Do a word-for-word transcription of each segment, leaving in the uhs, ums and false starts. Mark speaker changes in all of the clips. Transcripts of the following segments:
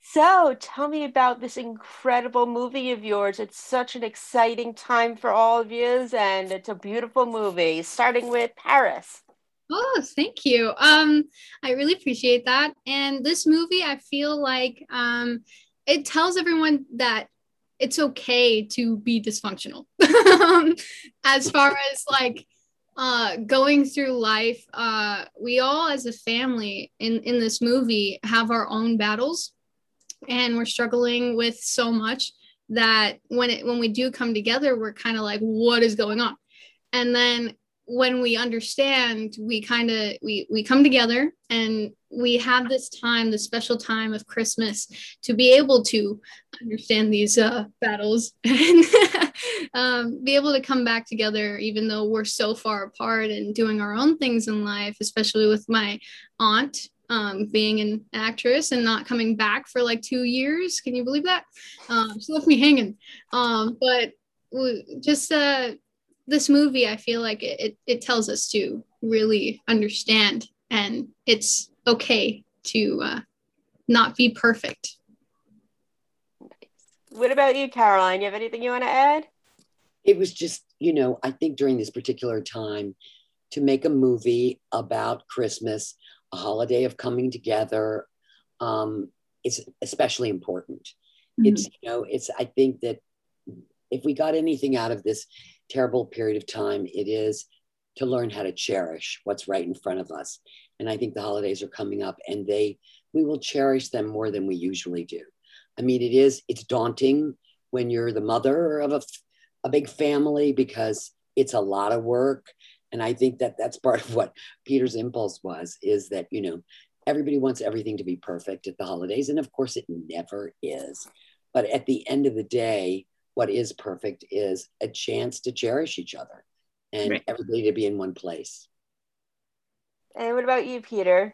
Speaker 1: So tell me about this incredible movie of yours. It's such an exciting time for all of you, and it's a beautiful movie, starting with Paris.
Speaker 2: Oh, thank you. Um, I really appreciate that. And this movie, I feel like um, it tells everyone that it's okay to be dysfunctional. Um, as far as like uh, going through life, uh, we all as a family in in this movie have our own battles, and we're struggling with so much that when it when we do come together, we're kind of like, what is going on? And then when we understand, we kind of we we come together and we have this time, this special time of Christmas, to be able to understand these uh, battles and um, be able to come back together, even though we're so far apart and doing our own things in life, especially with my aunt um, being an actress and not coming back for like two years. Can you believe that? Um, she left me hanging. Um, but just uh, this movie, I feel like it, it, it tells us to really understand, and it's okay to uh, not be perfect.
Speaker 1: What about you, Caroline? You have anything you want to add?
Speaker 3: It was just, you know, I think during this particular time to make a movie about Christmas, a holiday of coming together, um, is especially important. Mm-hmm. It's, you know, it's, I think that if we got anything out of this terrible period of time, it is to learn how to cherish what's right in front of us. And I think the holidays are coming up, and they, we will cherish them more than we usually do. I mean, it is, it's daunting when you're the mother of a, a big family, because it's a lot of work. And I think that that's part of what Peter's impulse was, is that, you know, everybody wants everything to be perfect at the holidays. And of course it never is. But at the end of the day, what is perfect is a chance to cherish each other and right. everybody to be in one place.
Speaker 1: And what about you, Peter?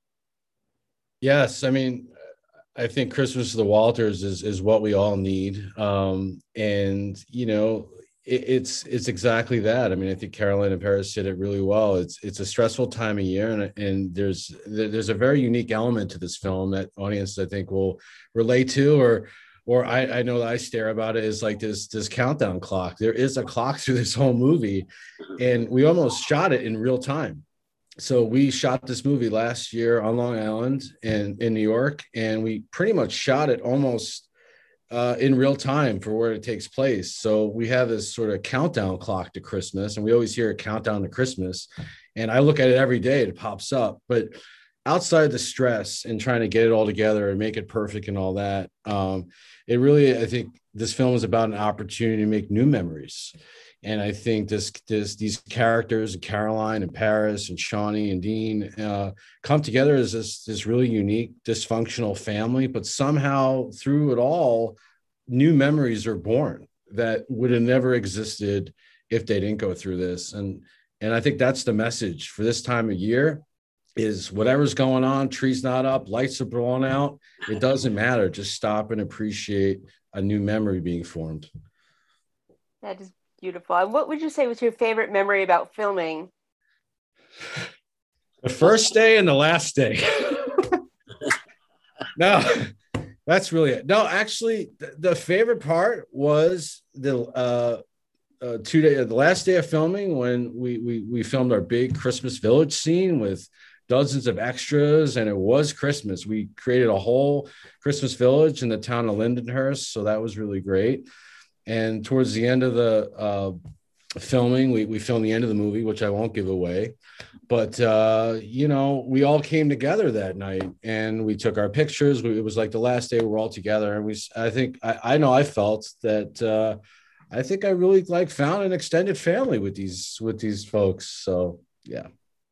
Speaker 4: Yes, I mean, I think Christmas of the Walters is is what we all need, um, and you know, it, it's it's exactly that. I mean, I think Caroline and Paris said it really well. It's it's a stressful time of year, and and there's there's a very unique element to this film that audiences, I think, will relate to, or or I, I know that I stare about it as like this this countdown clock. There is a clock through this whole movie, and we almost shot it in real time. So we shot this movie last year on Long Island and in New York, and we pretty much shot it almost uh, in real time for where it takes place. So we have this sort of countdown clock to Christmas, and we always hear a countdown to Christmas. And I look at it every day, it pops up. But outside the stress and trying to get it all together and make it perfect and all that, um, it really, I think this film is about an opportunity to make new memories. And I think this, this, these characters, Caroline and Paris and Shawnee and Dean, uh, come together as this, this really unique, dysfunctional family. But somehow through it all, new memories are born that would have never existed if they didn't go through this. And, and I think that's the message for this time of year, is whatever's going on, trees not up, lights are blown out, it doesn't matter. Just stop and appreciate a new memory being formed.
Speaker 1: That is beautiful. And what would you say was your favorite memory about filming?
Speaker 4: The first day and the last day. No, that's really it. No, actually, the, the favorite part was the uh, uh, two day, the last day of filming, when we we we filmed our big Christmas Village scene with dozens of extras, and it was Christmas. We created a whole Christmas Village in the town of Lindenhurst, so that was really great. And towards the end of the uh, filming, we, we filmed the end of the movie, which I won't give away. But, uh, you know, we all came together that night and we took our pictures. We, it was like the last day we were all together. And we, I think, I, I know I felt that uh, I think I really like found an extended family with these, with these folks. So, yeah.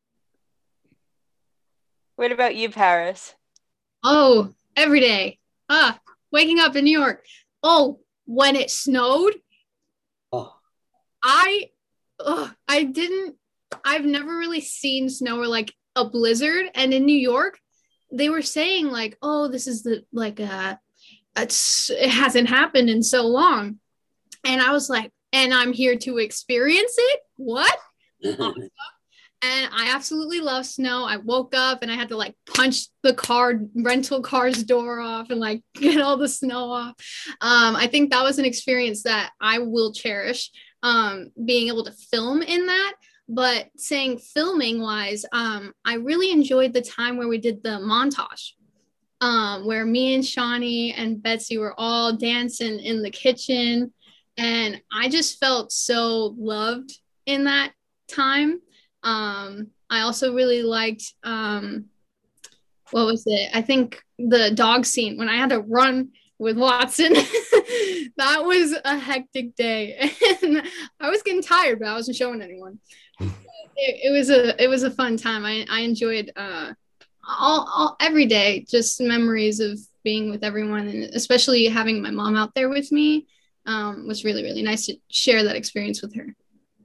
Speaker 1: What about you, Paris?
Speaker 2: Oh, every day. Ah, waking up in New York. Oh, when it snowed, oh. I, ugh, I didn't, I've never really seen snow or like a blizzard. And in New York, they were saying like, oh, this is the, like, uh, it's, it hasn't happened in so long. And I was like, and I'm here to experience it? What? Awesome. And I absolutely love snow. I woke up and I had to like punch the car rental car's door off and like get all the snow off. Um, I think that was an experience that I will cherish, um, being able to film in that. But saying filming wise, um, I really enjoyed the time where we did the montage, um, where me and Shawnee and Betsy were all dancing in the kitchen. And I just felt so loved in that time. Um, I also really liked, um, what was it? I think the dog scene when I had to run with Watson. That was a hectic day. And I was getting tired, but I wasn't showing anyone. It, it was a it was a fun time. I, I enjoyed uh all, all every day, just memories of being with everyone, and especially having my mom out there with me, um, was really, really nice to share that experience with her.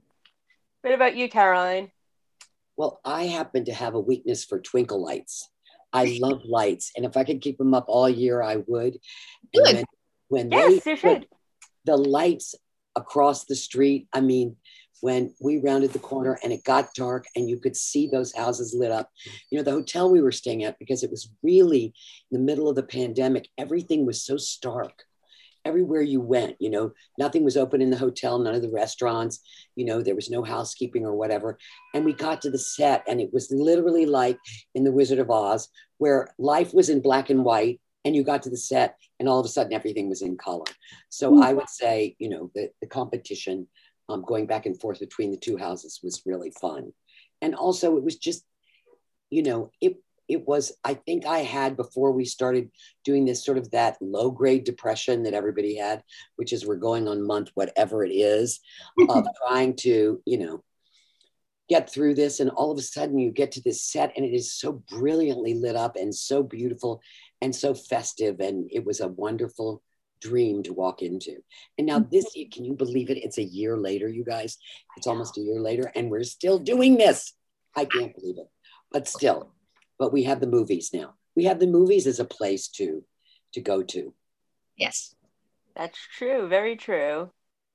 Speaker 1: What about you, Caroline?
Speaker 3: Well, I happen to have a weakness for twinkle lights. I love lights, and if I could keep them up all year, I would. And
Speaker 2: Good.
Speaker 3: when, when
Speaker 1: Yes,
Speaker 3: they
Speaker 1: you should.
Speaker 3: the lights across the street, I mean, when we rounded the corner and it got dark and you could see those houses lit up, you know, the hotel we were staying at, because it was really in the middle of the pandemic, everything was so stark. Everywhere you went, you know, nothing was open in the hotel, none of the restaurants, you know, there was no housekeeping or whatever. And we got to the set and it was literally like in The Wizard of Oz, where life was in black and white and you got to the set and all of a sudden everything was in color. So I would say, you know, the, the competition, um, going back and forth between the two houses was really fun. And also it was just, you know, it, it was, I think I had, before we started doing this, sort of that low grade depression that everybody had, which is we're going on month, whatever it is, of trying to, you know, get through this. And all of a sudden you get to this set and it is so brilliantly lit up and so beautiful and so festive. And it was a wonderful dream to walk into. And now this, can you believe it? It's a year later, you guys. It's almost a year later and we're still doing this. I can't believe it, but still. But we have the movies now. We have the movies as a place to, to go to.
Speaker 2: Yes.
Speaker 1: That's true. Very true.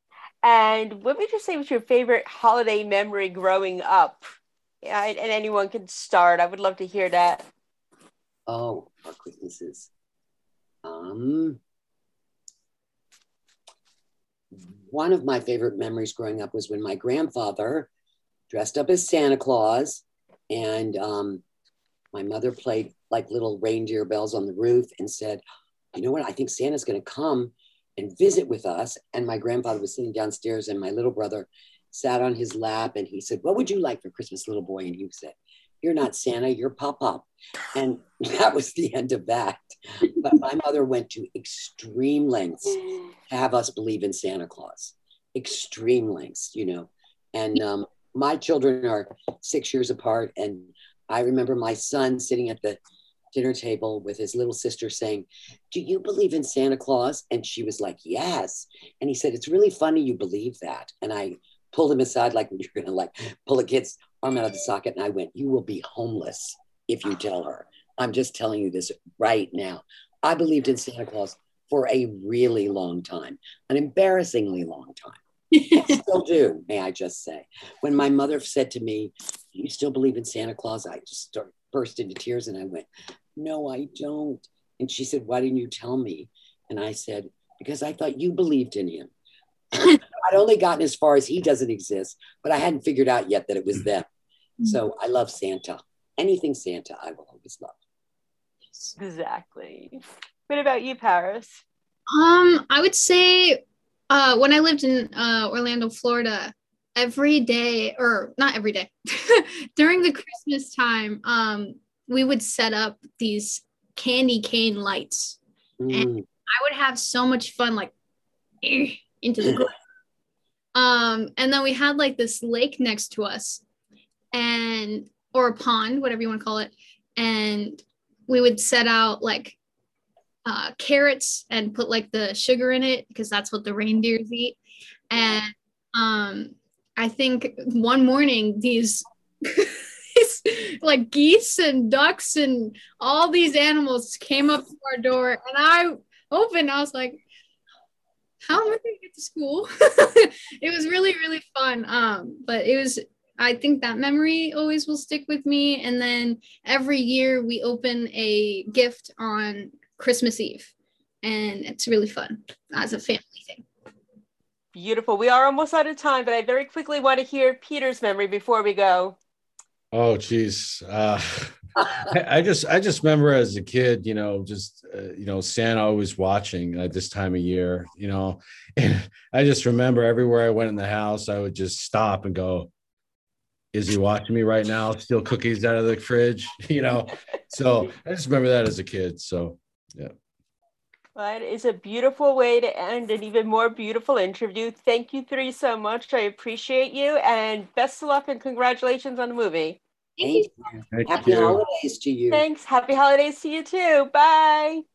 Speaker 1: And what would you say was your favorite holiday memory growing up? Yeah, and anyone can start. I would love to hear that.
Speaker 3: Oh, our Christmases. Um, one of my favorite memories growing up was when my grandfather dressed up as Santa Claus, and um, my mother played like little reindeer bells on the roof and said, you know what, I think Santa's going to come and visit with us. And my grandfather was sitting downstairs and my little brother sat on his lap and he said, what would you like for Christmas, little boy? And he said, you're not Santa, you're Pop-Pop. And that was the end of that. But my mother went to extreme lengths to have us believe in Santa Claus. Extreme lengths, you know. And um, my children are six years apart. And I remember my son sitting at the dinner table with his little sister saying, do you believe in Santa Claus? And she was like, yes. And he said, it's really funny you believe that. And I pulled him aside like when you're going to like pull a kid's arm out of the socket. And I went, you will be homeless if you tell her. I'm just telling you this right now. I believed in Santa Claus for a really long time, an embarrassingly long time. I still do, may I just say. When my mother said to me, do you still believe in Santa Claus? I just started, burst into tears and I went, no, I don't. And she said, why didn't you tell me? And I said, because I thought you believed in him. I'd only gotten as far as he doesn't exist, but I hadn't figured out yet that it was them. So I love Santa. Anything Santa, I will always love.
Speaker 1: Exactly. What about you, Paris?
Speaker 2: Um, I would say uh, when I lived in uh, Orlando, Florida, every day, or not every day, during the Christmas time, um, we would set up these candy cane lights. Mm. And I would have so much fun, like, eh, into the ground. Um, and then we had like this lake next to us, and or a pond, whatever you want to call it. And we would set out like uh, carrots and put like the sugar in it because that's what the reindeers eat. And um, I think one morning these, these like geese and ducks and all these animals came up to our door, and I opened. I was like, how am I going to get to school? It was really, really fun. Um, but it was I think that memory always will stick with me. And then every year we open a gift on Christmas Eve, and it's really fun as a family thing.
Speaker 1: Beautiful. We are almost out of time, but I very quickly want to hear Peter's memory before we go.
Speaker 4: Oh, geez. Uh, I, I just, I just remember as a kid, you know, just, uh, you know, Santa always watching at this time of year, you know, and I just remember everywhere I went in the house, I would just stop and go, is he watching me right now? Steal cookies out of the fridge, you know? So I just remember that as a kid. So, yeah.
Speaker 1: Well, it is a beautiful way to end an even more beautiful interview. Thank you three so much. I appreciate you, and best of luck and congratulations on the movie.
Speaker 3: Thank you.
Speaker 4: Thank
Speaker 3: Happy
Speaker 4: you.
Speaker 3: holidays to you.
Speaker 1: Thanks. Happy holidays to you too. Bye.